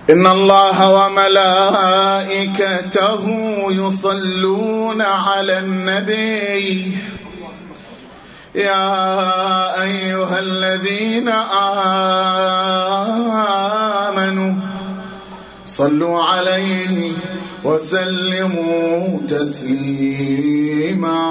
إن الله وملائكته يصلون على النبي يا أيها الذين آمنوا صلوا عليه وسلموا تسليما.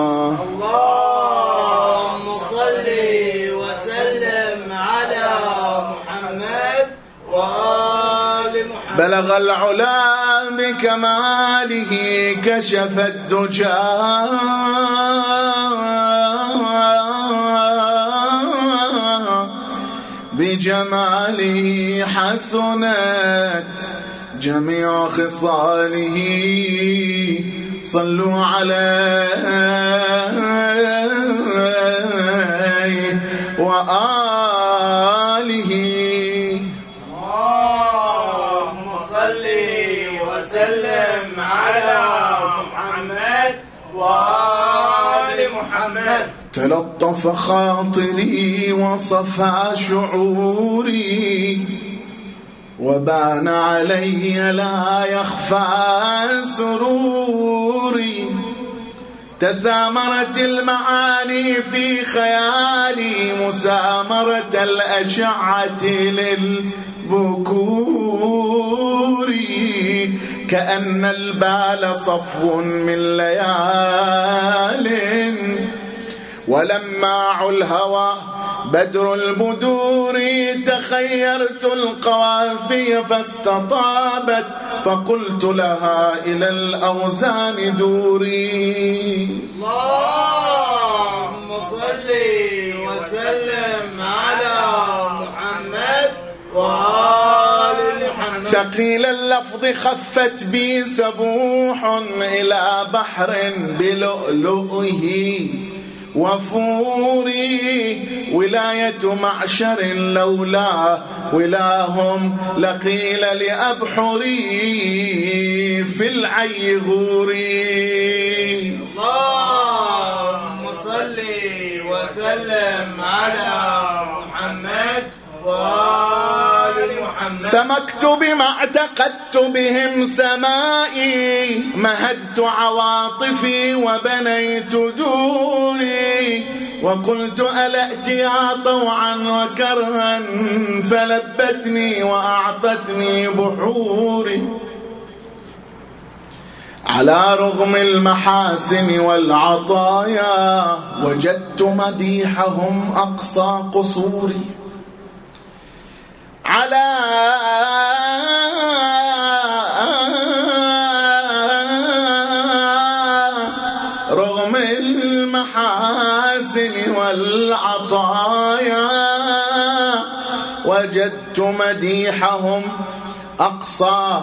اللهم صل وسلم على محمد وآل محمد. بلغ العلا بكماله كشف الدجى بجماله حسنت جميع خصاله. صلوا عليه وآله. اللهم صل وسلم على محمد وآل محمد. تلطف خاطري وصفى شعوري وبان علي لا يخفى سروري. تسامرت المعاني في خيالي مسامرة الأشعة للبكور. كأن البال صفو من ليال ولماع الهوى بدر البدور. تخيرت القوافي فاستطابت فقلت لها إلى الأوزان دوري. اللهم صل وسلم على محمد وآل محمد. ثقيل اللفظ خفت بي سبوح إلى بحر بلؤلؤه وفوري. ولاية معشر لولا ولاهم لقيل لأبحري في العي غوري. اللهم صل وسلم على محمد وآل محمد. سمكت بما اعتقدت بهم سمائي مهدت عواطفي وبنيت دوري. وقلت ألأت يا طوعا وكرها فلبتني وأعطتني بحوري. على رغم المحاسن والعطايا وجدت مديحهم أقصى قصوري. على رغم المحاسن والعطايا وجدت مديحهم أقصى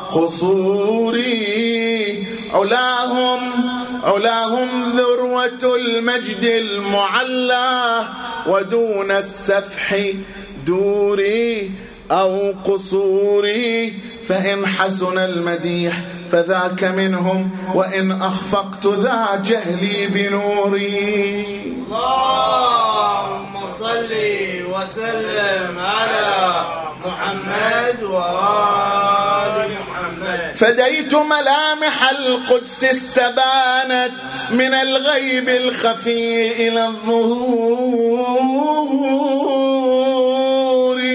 قصوري. علاهم ذروة المجد المعلى ودون السفح دوري أو قصوري. فإن حسن المديح فذاك منهم وإن أخفقت ذا جهلي بنوري. اللهم صل وسلم على محمد وآل محمد. فديت ملامح القدس استبانت من الغيب الخفي إلى الظهور.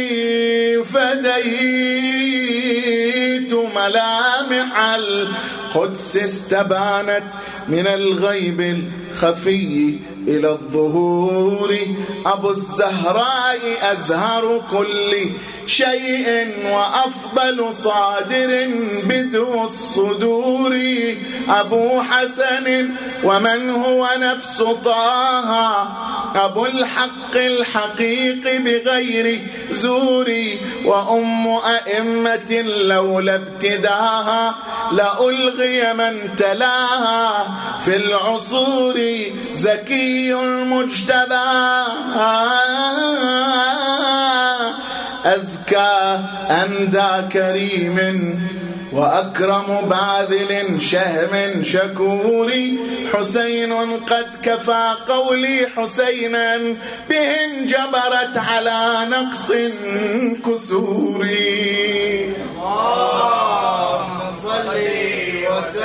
فديت ملامح القدس استبانت من الغيب الخفي إلى الظهور. أبو الزهراء أزهر كل شيء وأفضل صادر بدو الصدور. أبو حسن ومن هو نفس طه أبو الحق الحقيق بغير زوري. وأم أئمة لولا ابتداها لألغي من تلاها في العصور. زكي المجتبى أزكى أندى كريم وأكرم باذل شهم شكور. حسين قد كفى قولي حسينا به جبرت على نقص كسوري.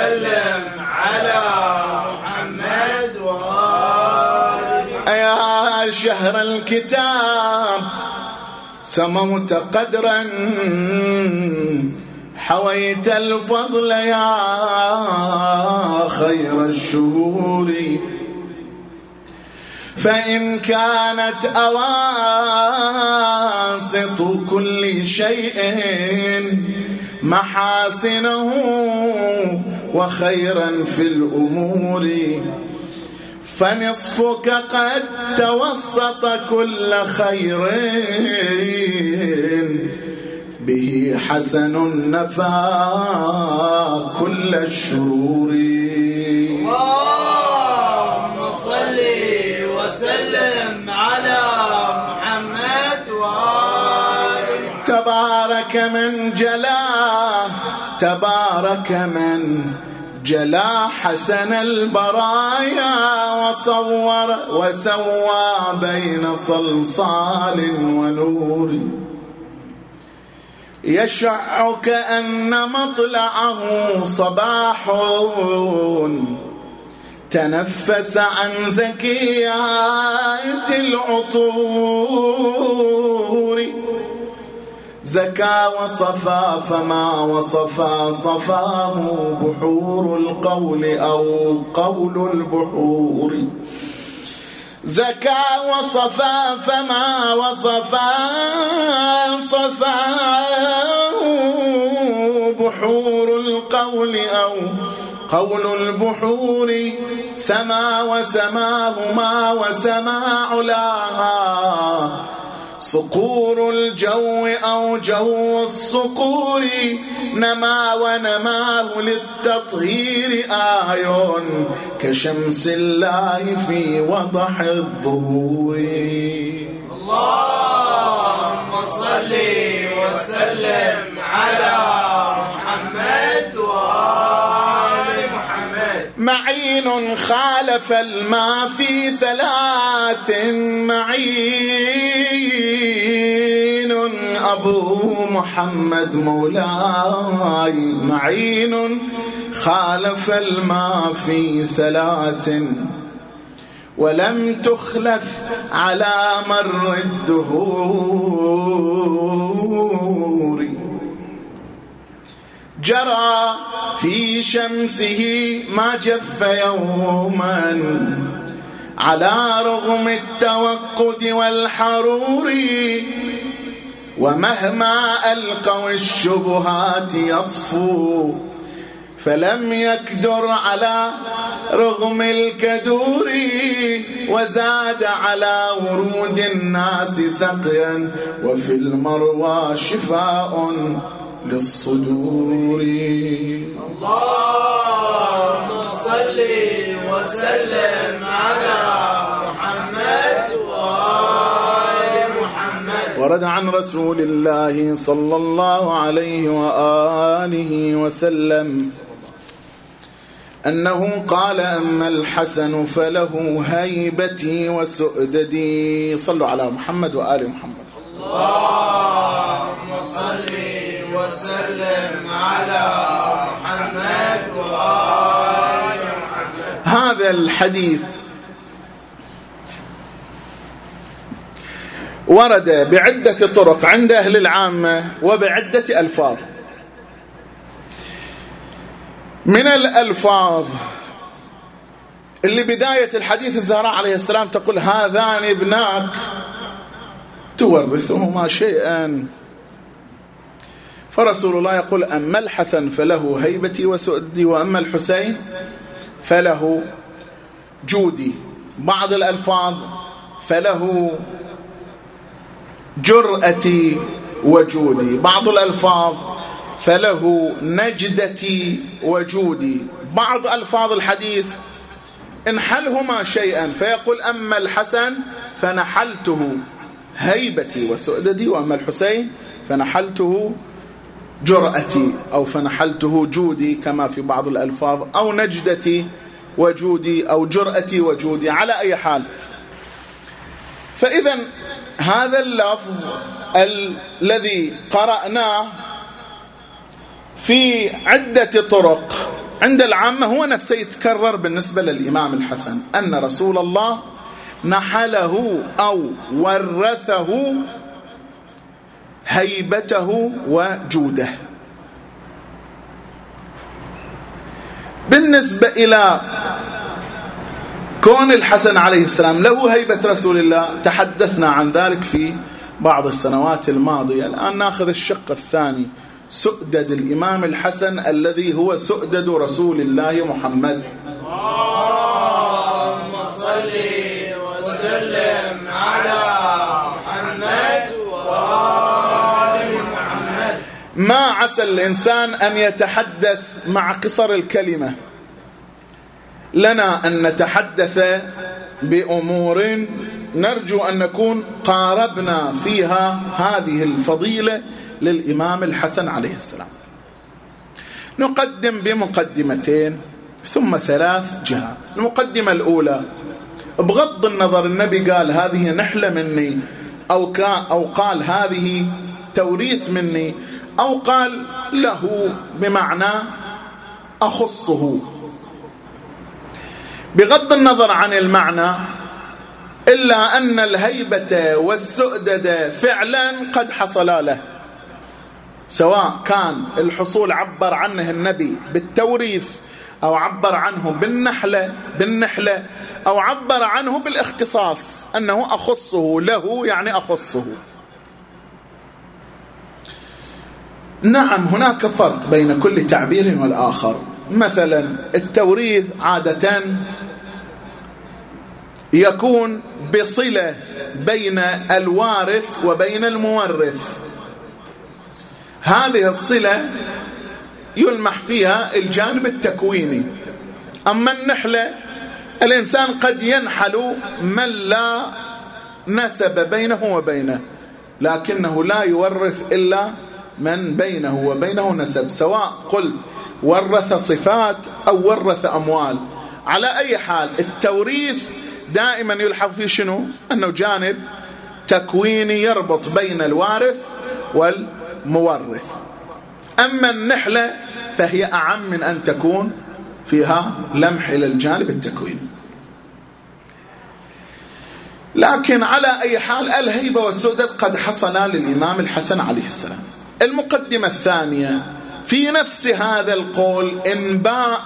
وسلم على محمد وآل محمد. يا شهر الكتاب سموت قدرا حويت الفضل يا خير الشهور، فإن كانت أواسط كل شيء محاسنه وخيرا في الأمور، فنصفك قد توسط كل خير به حسن نفى كل الشرور. اللهم صل وسلم على محمد وآل محمد. تبارك من جلا حسن البرايا وصور وسوى بين صلصال ونور، يشع كأن مطلعه صباح تنفس عن زكيات العطور، زكى وصفى فما وصفى صفاه بحور القول أو قول البحور، زكى وصفى فما وصفى صفاه بحور القول أو قول البحور، سما وسماهما وسما علاها صقور الجو أو جو الصقور، نما ونماه للتطهير آي كشمس الله في وضح الظهور. اللهم صل وسلم على محمد وآل محمد. معين خالف الماء في ثلاث، معين أبو محمد مولاي، معين خالف الماء في ثلاث ولم تخلف على مر الدهور، جرى في شمسه ما جف يوما على رغم التوقد والحرور، ومهما ألقوا الشبهات يصفو فلم يكدر على رغم الكدور، وزاد على ورود الناس سقيا وفي المروى شفاء للصدور. اللهم صل وسلم على محمد وآل محمد. ورد عن رسول الله صلى الله عليه وآله وسلم أنه قال: أما الحسن فله هيبتي وسؤددي. صلوا على محمد وآل محمد. اللهم صل وسلم على محمد وآل محمد. هذا الحديث ورد بعدة طرق عند أهل العامة وبعدة ألفاظ. من الألفاظ اللي بداية الحديث الزهراء عليه السلام تقول: هذان ابناك تورثهما شيئا، فرسول الله يقول: أما الحسن فله هيبتي وسؤددي، وأما الحسين فله جودي. بعض الألفاظ: فله جرأتي وجودي. بعض الألفاظ: فله نجدتي وجودي. بعض ألفاظ الحديث: انحلهما شيئا، فيقول: أما الحسن فنحلته هيبتي وسؤددي، وأما الحسين فنحلته جرأتي أو فنحلته جودي، كما في بعض الألفاظ، أو نجدتي وجودي أو جرأتي وجودي. على أي حال، فإذا هذا اللفظ الذي قرأناه في عدة طرق عند العامة هو نفسه يتكرر بالنسبة للإمام الحسن، أن رسول الله نحله أو ورثه هيبته وجوده. بالنسبة إلى كون الحسن عليه السلام له هيبة رسول الله تحدثنا عن ذلك في بعض السنوات الماضية. الآن ناخذ الشق الثاني، سؤدد الإمام الحسن الذي هو سؤدد رسول الله محمد. اللهم صل وسلم على محمد وآل محمد. ما عسى الإنسان أن يتحدث مع قصر الكلمة، لنا أن نتحدث بأمور نرجو أن نكون قاربنا فيها هذه الفضيلة للإمام الحسن عليه السلام. نقدم بمقدمتين ثم 3 جهات. المقدمة الأولى، بغض النظر النبي قال هذه نحلة مني أو قال هذه توريث مني أو قال له بمعنى أخصه، بغض النظر عن المعنى، إلا أن الهيبة والسؤدد فعلا قد حصلا له، سواء كان الحصول عبر عنه النبي بالتوريث أو عبر عنه بالنحلة أو عبر عنه بالاختصاص أنه أخصه له، يعني أخصه. نعم هناك فرق بين كل تعبير والآخر. مثلا التوريث عادة يكون بصلة بين الوارث وبين المورث، هذه الصلة يلمح فيها الجانب التكويني. أما النحلة الإنسان قد ينحل من لا نسب بينه وبينه، لكنه لا يورث إلا من بينه وبينه نسب، سواء قلت ورث صفات أو ورث أموال. على أي حال التوريث دائما يلحظ فيه شنو؟ أنه جانب تكويني يربط بين الوارث والمورث. أما النحلة فهي أعم من أن تكون فيها لمح إلى الجانب التكويني. لكن على أي حال الهيبة والسؤدد قد حصلا للإمام الحسن عليه السلام. المقدمة الثانية، في نفس هذا القول انباء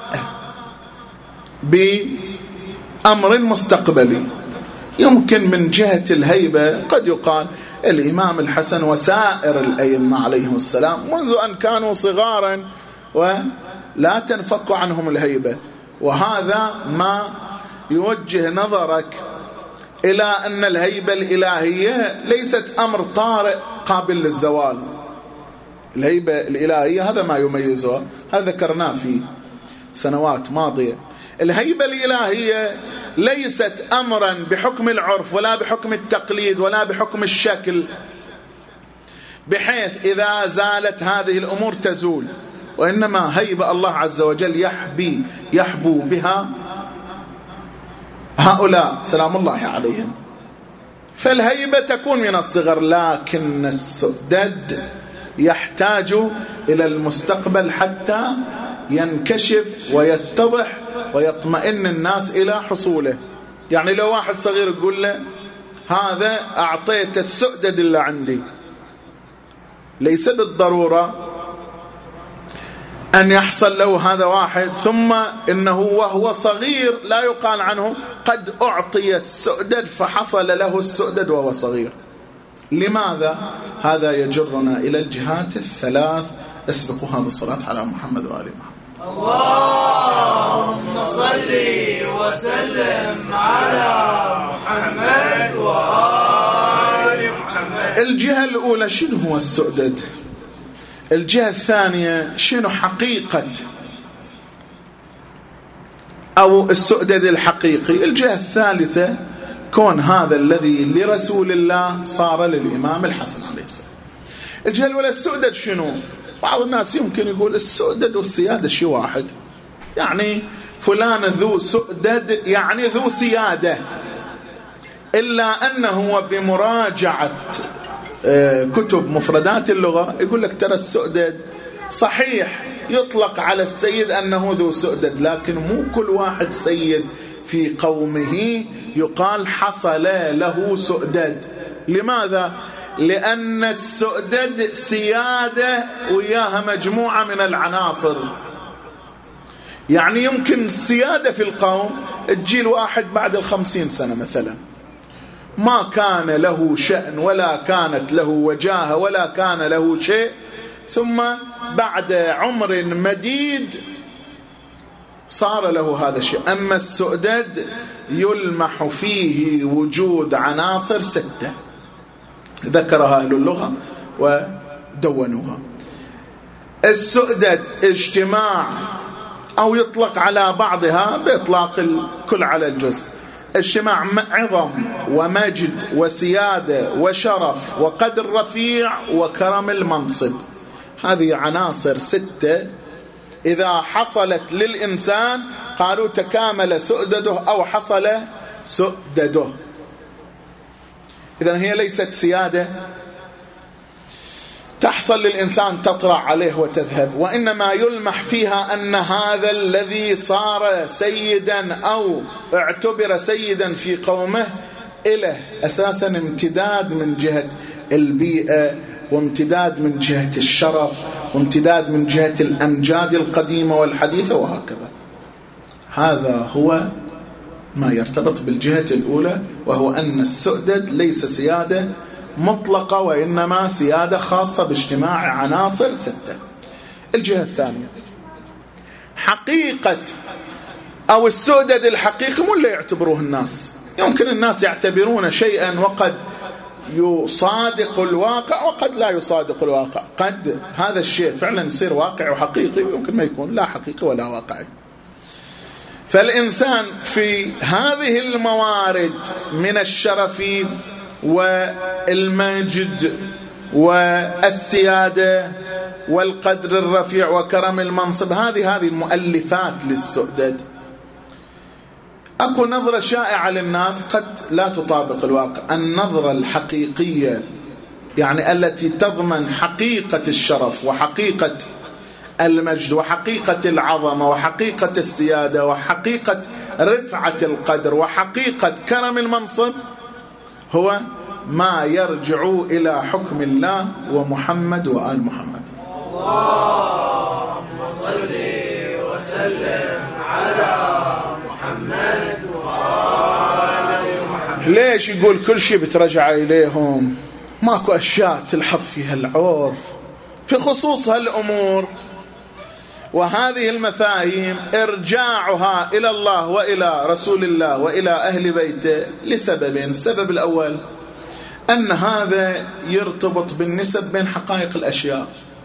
بأمر مستقبلي. يمكن من جهة الهيبة قد يقال الإمام الحسن وسائر الأئمة عليهم السلام منذ أن كانوا صغارا ولا تنفك عنهم الهيبة، وهذا ما يوجه نظرك إلى أن الهيبة الإلهية ليست أمر طارئ قابل للزوال. الهيبة الإلهية هذا ما يميزها، هذا ذكرناه في سنوات ماضية. الهيبة الإلهية ليست أمرا بحكم العرف ولا بحكم التقليد ولا بحكم الشكل، بحيث إذا زالت هذه الأمور تزول، وإنما هيبة الله عز وجل يحبو بها هؤلاء سلام الله عليهم. فالهيبة تكون من الصغر، لكن السؤدد يحتاج إلى المستقبل حتى ينكشف ويتضح ويطمئن الناس إلى حصوله. يعني لو واحد صغير يقول له هذا أعطيت السؤدد اللي عندي، ليس بالضرورة أن يحصل له هذا واحد ثم إنه وهو صغير لا يقال عنه قد أعطي السؤدد فحصل له السؤدد وهو صغير. لماذا؟ هذا يجرنا إلى الجهات الثلاث. اسبقوها بالصلاة على محمد وآل محمد. اللهم صل وسلم على محمد وآل محمد. الجهة الأولى شنو هو السؤدد؟ الجهة الثانية شنو حقيقة أو السؤدد الحقيقي؟ الجهة الثالثة كون هذا الذي لرسول الله صار للإمام الحسن عليه السلام. الجهة الأولى السؤدد شنو؟ بعض الناس يمكن يقول السؤدد والسيادة شيء واحد، يعني فلان ذو سؤدد يعني ذو سيادة، إلا أنه بمراجعة كتب مفردات اللغة يقول لك ترى السؤدد صحيح يطلق على السيد أنه ذو سؤدد، لكن مو كل واحد سيد في قومه يقال حصل له سؤدد. لماذا؟ لأن السؤدد سيادة وياها مجموعة من العناصر. يعني يمكن السيادة في القوم تجي الواحد بعد 50 سنة مثلا ما كان له شأن ولا كانت له وجاهة ولا كان له شيء، ثم بعد عمر مديد صار له هذا الشيء. أما السؤدد يلمح فيه وجود عناصر 6 ذكرها أهل اللغة ودونوها. السؤدد اجتماع، أو يطلق على بعضها بإطلاق الكل على الجزء، اجتماع عظم ومجد وسيادة وشرف وقدر رفيع وكرم المنصب. هذه عناصر 6 إذا حصلت للإنسان قالوا تكامل سؤدده أو حصل سؤدده. إذن هي ليست سيادة تحصل للإنسان تطرع عليه وتذهب، وإنما يلمح فيها أن هذا الذي صار سيدا أو اعتبر سيدا في قومه إله أساسا امتداد من جهة البيئة، وامتداد من جهة الشرف، وامتداد من جهة الأمجاد القديمة والحديثة وهكذا. هذا هو ما يرتبط بالجهة الأولى، وهو أن السؤدد ليس سيادة مطلقة وإنما سيادة خاصة باجتماع عناصر 6. الجهة الثانية حقيقة أو السؤدد الحقيقي مو اللي يعتبروه الناس. يمكن الناس يعتبرون شيئا وقد يصادق الواقع وقد لا يصادق الواقع، قد هذا الشيء فعلا يصير واقع وحقيقي ويمكن ما يكون لا حقيقي ولا واقعي. فالإنسان في هذه الموارد من الشرف والمجد والسيادة والقدر الرفيع وكرم المنصب، هذه المؤلفات للسؤدد. أكو نظرة شائعة للناس قد لا تطابق الواقع، النظرة الحقيقية يعني التي تضمن حقيقة الشرف وحقيقة المجد وحقيقة العظمة وحقيقة السيادة وحقيقة رفعة القدر وحقيقة كرم المنصب، هو ما يرجع إلى حكم الله ومحمد وآل محمد. اللهم صل وسلم على محمد وآل محمد. ليش يقول كل شيء بترجع إليهم؟ ماكو أشياء تلحظ فيها العرف في خصوص هالأمور، وهذه المفاهيم إرجاعها إلى الله وإلى رسول الله وإلى أهل بيته لسببين. السبب الأول أن هذا يرتبط بالنسب بين حقائق الأشياء.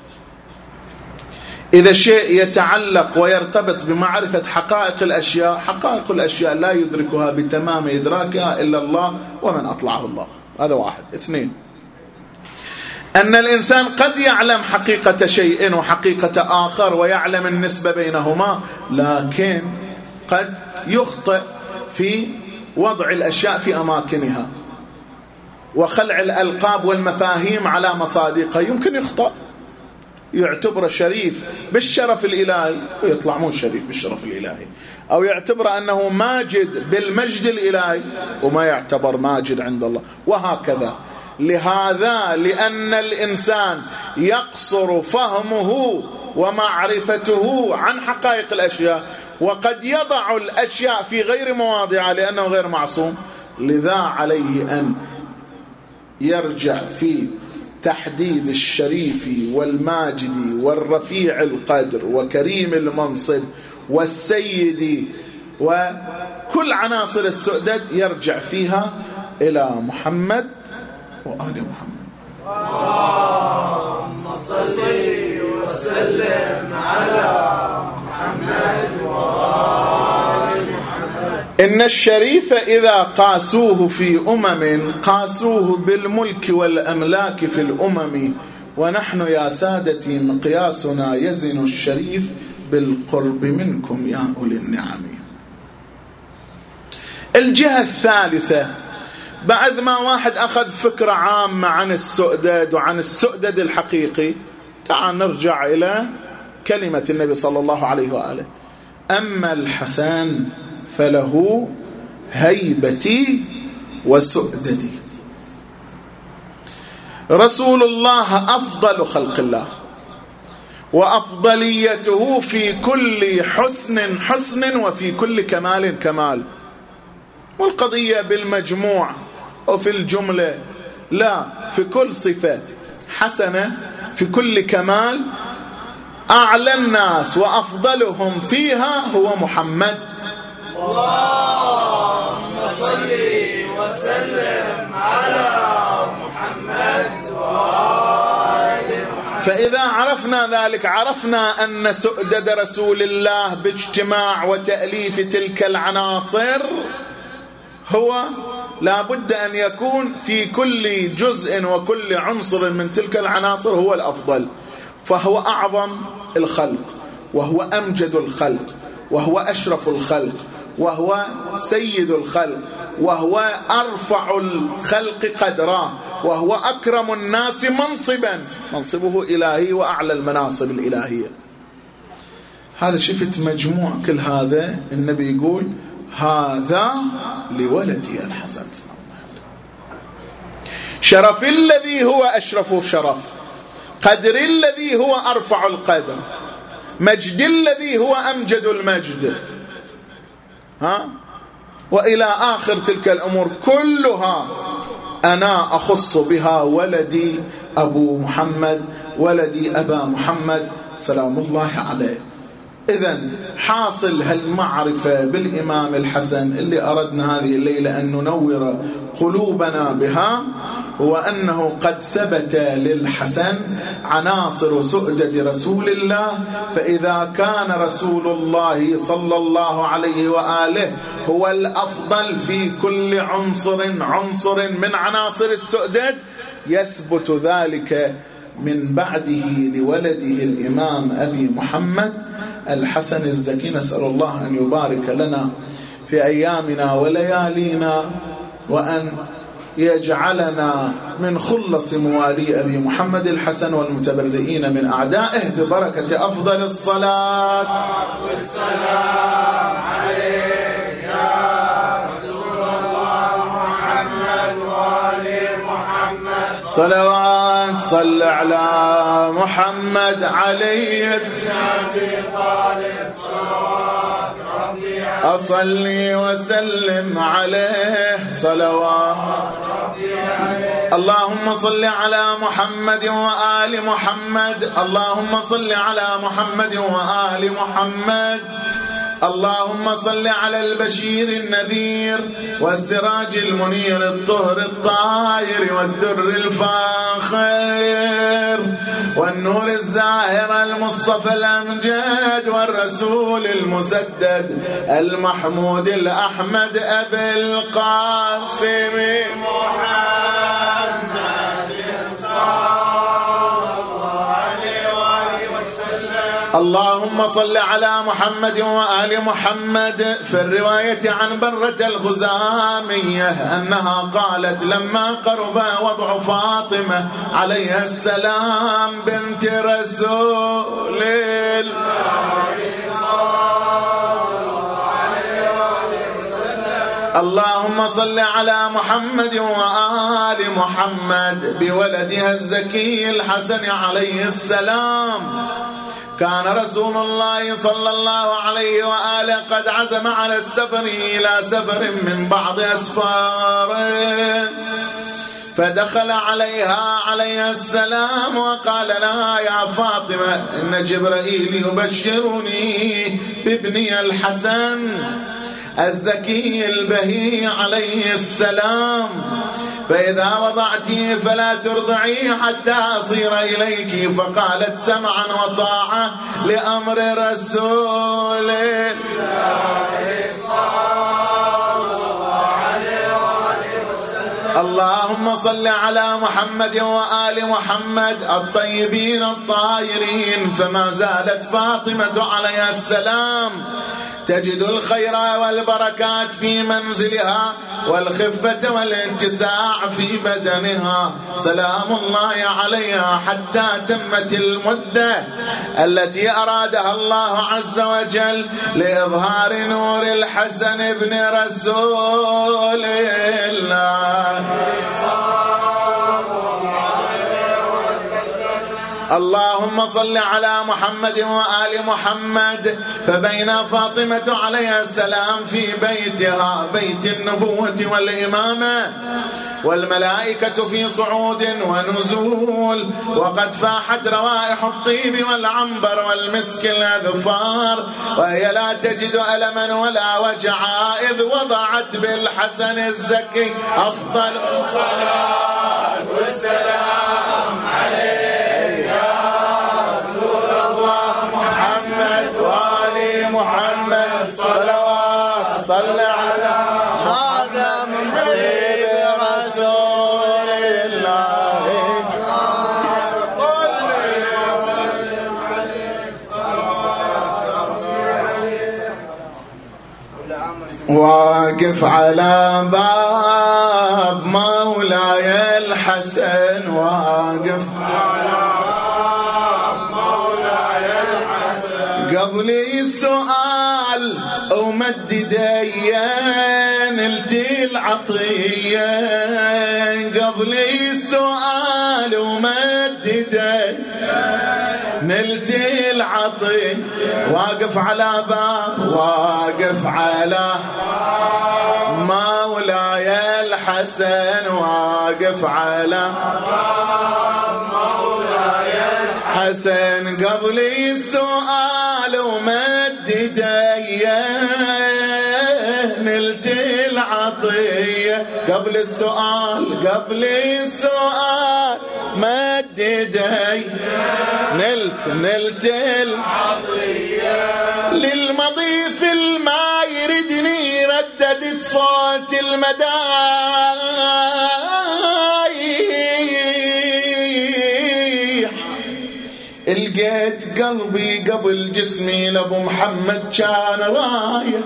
إذا شيء يتعلق ويرتبط بمعرفة حقائق الأشياء، حقائق الأشياء لا يدركها بتمام إدراكها إلا الله ومن أطلعه الله. هذا واحد. 2 أن الإنسان قد يعلم حقيقة شيء وحقيقة آخر ويعلم النسبة بينهما، لكن قد يخطئ في وضع الأشياء في أماكنها وخلع الألقاب والمفاهيم على مصادقها. يمكن يخطئ، يعتبر شريف بالشرف الإلهي ويطلع مو شريف بالشرف الإلهي، أو يعتبر أنه ماجد بالمجد الإلهي وما يعتبر ماجد عند الله، وهكذا. لهذا لأن الإنسان يقصر فهمه ومعرفته عن حقائق الأشياء، وقد يضع الأشياء في غير مواضعها لأنه غير معصوم، لذا عليه أن يرجع في تحديد الشريف والماجد والرفيع القدر وكريم المنصب والسيد وكل عناصر السؤدد، يرجع فيها إلى محمد وآل محمد. اللهم صل وسلم على محمد وآل محمد. إن الشريف إذا قاسوه في قاسوه بالملك والأملاك في الأمم، ونحن يا سادتي مقياسنا يزن الشريف بالقرب منكم يا أولي النعم. الجهة الثالثة، بعد ما واحد أخذ فكرة عامة عن السؤدد وعن السؤدد الحقيقي، تعال نرجع إلى كلمة النبي صلى الله عليه وآله. أما الحسن فله هيبتي وسؤددي. رسول الله أفضل خلق الله، وأفضليته في كل حسن حسن وفي كل كمال كمال. والقضية بالمجموع وفي الجملة لا، في كل صفة حسنة في كل كمال. أعلى الناس وأفضلهم فيها هو محمد. اللهم صل وسلم على محمد وآل محمد. فإذا عرفنا ذلك عرفنا أن سؤدد رسول الله باجتماع وتأليف تلك العناصر هو لا بد أن يكون في كل جزء وكل عنصر من تلك العناصر هو الأفضل. فهو أعظم الخلق، وهو أمجد الخلق، وهو أشرف الخلق، وهو سيد الخلق، وهو أرفع الخلق قدرا، وهو أكرم الناس منصبا، منصبه إلهي وأعلى المناصب الإلهية. هذا شفت مجموع كل هذا النبي يقول هذا لولدي الحسن. شرف الذي هو أشرف شرف، قدر الذي هو أرفع القدر، مجد الذي هو أمجد المجد، وإلى آخر تلك الأمور كلها أنا أخص بها ولدي أبو محمد، ولدي أبا محمد سلام الله عليه. إذن حاصل هالمعرفة بالإمام الحسن اللي أردنا هذه الليلة أن ننور قلوبنا بها، هو أنه قد ثبت للحسن عناصر سؤدد رسول الله. فإذا كان رسول الله صلى الله عليه وآله هو الأفضل في كل عنصر من عناصر السؤدد، يثبت ذلك من بعده لولده الإمام أبي محمد الحسن الزكي. نسأل الله أن يبارك لنا في أيامنا وليالينا، وأن يجعلنا من خلص موالي أبي محمد الحسن والمتبرئين من أعدائه ببركة أفضل الصلاة والسلام عليك يا رسول الله محمد وآل محمد. صلوات صل على محمد علي بن أبي طالب صلوات ربي عليه، أصلي وسلم عليه صلوات ربي عليه. اللهم صل على محمد وآل محمد، اللهم صل على محمد وآل محمد. اللهم صل على البشير النذير والسراج المنير الطهر الطاهر والدر الفاخر والنور الزاهر المصطفى الأمجد والرسول المسدد المحمود الأحمد أبي القاسم محمد اللهم صل على محمد وآل محمد. في الرواية عن برة الخزامية أنها قالت لما قرب وضع فاطمة عليها السلام بنت رسول اللهم صل على محمد وآل محمد بولدها الزكي الحسن عليه السلام. كان رسول الله صلى الله عليه وآله قد عزم على السفر إلى سفر من بعض أسفاره، فدخل عليها السلام وقال لها يا فاطمة إن جبرائيل يبشرني بابني الحسن الزكي البهي عليه السلام، فإذا وضعتيه فلا ترضعيه حتى أصير إليك. فقالت سمعا وطاعة لأمر رسول الله اللهم صل على محمد وآل محمد الطيبين الطاهرين. فما زالت فاطمة عليها السلام تجد الخير والبركات في منزلها والخفة والاتساع في بدنها. سلام الله عليها حتى تمت المدة التي أرادها الله عز وجل لإظهار نور الحسن ابن رسول الله. اللهم صل على محمد وآل محمد. فبين فاطمة عليها السلام في بيتها بيت النبوة والإمامة والملائكة في صعود ونزول، وقد فاحت روائح الطيب والعنبر والمسك الأذفار، وهي لا تجد ألما ولا وجعا إذ وضعت بالحسن الزكي أفضل الصلاة والسلام عليه محمد صلوات صل على هذا من طيب رسول الله. واقف على باب مولاي الحسن، واقف قبل السؤال ومدد نلتي العطية، قبل السؤال ومدد نلتي العطية. واقف على باب، واقف على مولاي الحسن، واقف على حسن قبل السؤال ومدد نلت العطية. قبل السؤال، قبل السؤال مدد نلت العطية. للمضيف الما يردني رددت صوت المدايح، لقيت قلبي قبل جسمي لابو محمد كان رايح.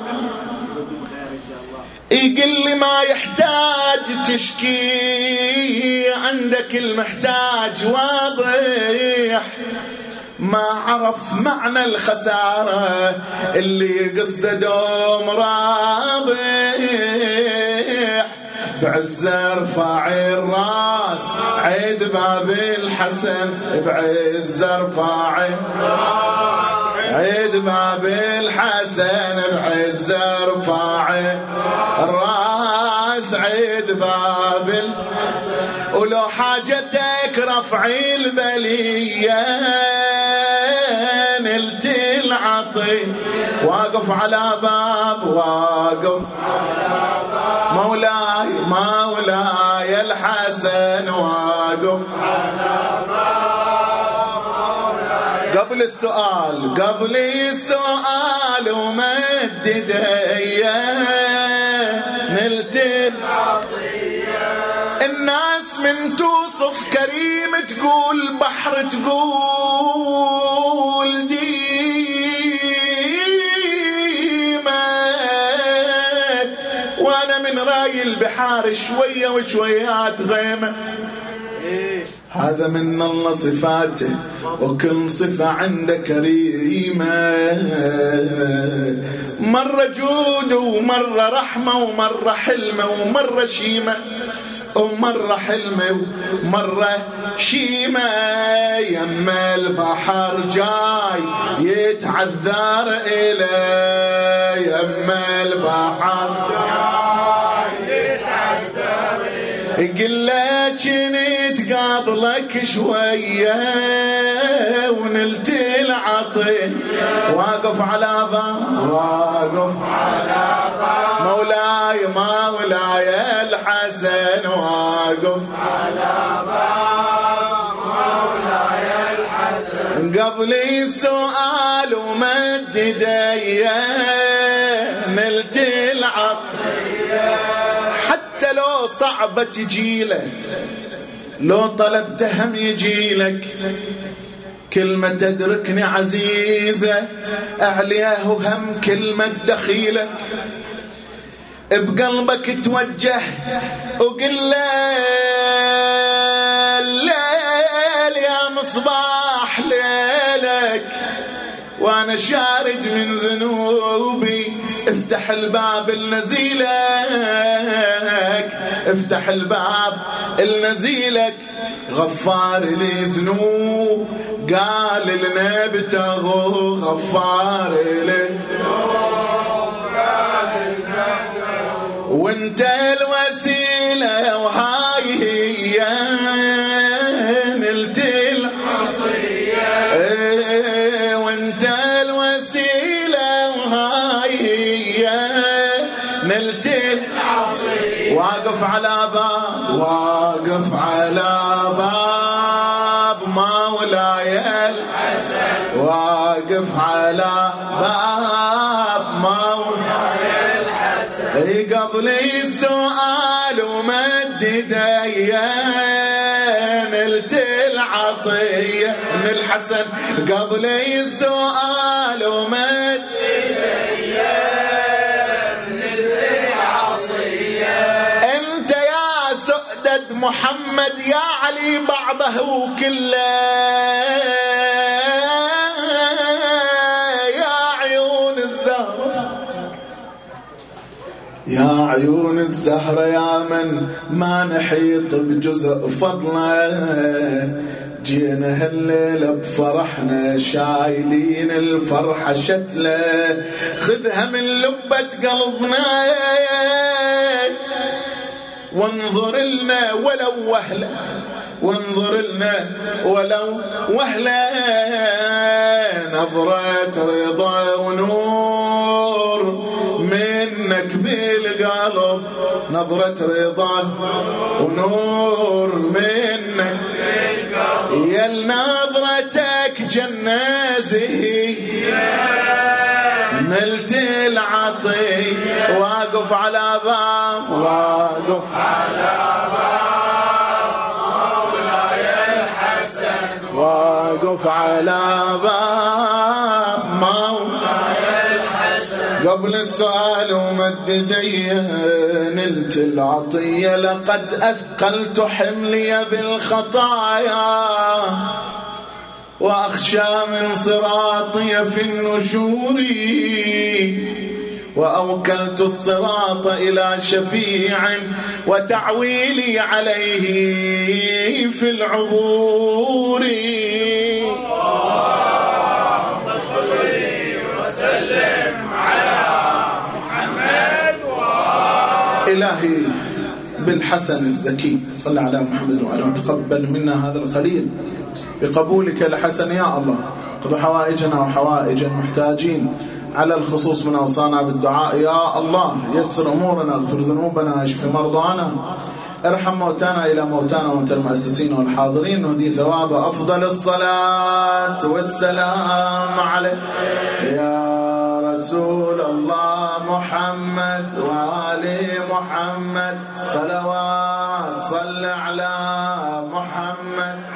يقول لي ما يحتاج تشكي، عندك المحتاج واضح. ما عرف معنى الخسارة اللي قصده دوم رابح. بعز ارفع الراس عيد باب الحسن، بعز ارفع عيد باب الحسن، بعز ارفع الراس عيد باب الحسن. ولو حاجتك رفع البلية نلت العطي. واقف على باب، واقف مولاي مولاي الحسن، واقف قبل السؤال، قبل السؤال ومدد نلت العطية. الناس من توصف كريم تقول بحر، تقول ديما، وانا من راي البحار شوية وشويات غيمة. هذا من الله صفاته، وكل صفة عنده كريمة. مرة جود ومرة رحمة ومرة حلمة ومرة شيمة، ومرة حلمة ومرة شيمة. يما البحر جاي يتعذر إليه، يما البحر جاي يتعذر إليه. قلت جنيت قبلك شوية ونلت العطية. واقف على باب، واقف على باب مولاي مولاي الحسن، واقف على باب مولاي الحسن. قبل السؤال ومدد نلت العطية. حتى لو صعبة تجيله، لو طلبت هم يجيلك، كلمة تدركني عزيزة أعلياه هم كلمة دخيلك بقلبك توجه وقل له الليل يا مصباح ليلك وانا شارد من ذنوبي افتح الباب النزيلك افتح الباب النزيلك غفار لي ذنوب قال لنا ابتغوا غفار لي وانت الوسيلة وهاي هي نلت العطية وانت الوسيلة وهاي هي نلت العطية واقف على باب واقف على باب مولاي الحسن واقف على باب مولاي قبل السؤال ومدد نلت العطية من الحسن قبل السؤال ومدد نلت العطية انت يا سؤدد محمد يا علي بعضه كله يا عيون الزهرة يا من ما نحيط بجزء فضله جينا هالليلة بفرحنا شايلين الفرحة شتلة خذها من لبة قلبنا وانظر لنا ولو وهلة وانظر لنا ولو وهلة نظرة رضا ونور منك بالقلب نظرة رضا ونور منك بالقلب يا نظرتك جنة زهية نلت العطية واقف على باب واقف على باب مولاي الحسن واقف على باب مولاي الحسن قبل السؤال ومد نلت العطية لقد أثقلت حملي بالخطايا وأخشى من صراطي في النشور وأوكلت الصراط إلى شفيع وتعويلي عليه في العبور وسلم على محمد إلهي بالحسن الزكي صل على محمد وعلى وتقبل منا هذا القليل بقبولك الحسن يا الله قض حوائجنا وحوائج المحتاجين على الخصوص من أوصانا بالدعاء يا الله يسر أمورنا اغفر ذنوبنا اشف مرضانا ارحم موتانا إلى موتانا وموتى المؤسسين والحاضرين ودي ثواب أفضل الصلاة والسلام عليك يا رسول الله محمد وآل محمد صلوات صل على محمد